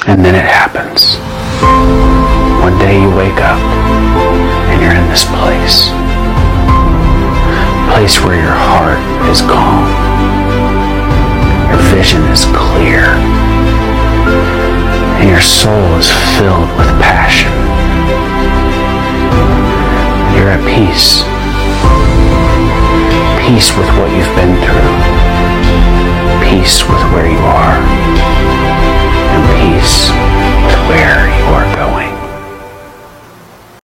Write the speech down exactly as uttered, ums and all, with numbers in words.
And then it happens. One day you wake up and you're in this place. A place where your heart is calm. Your vision is clear. And your soul is filled with passion. You're at peace. Peace with what you've been through. Peace with where you are.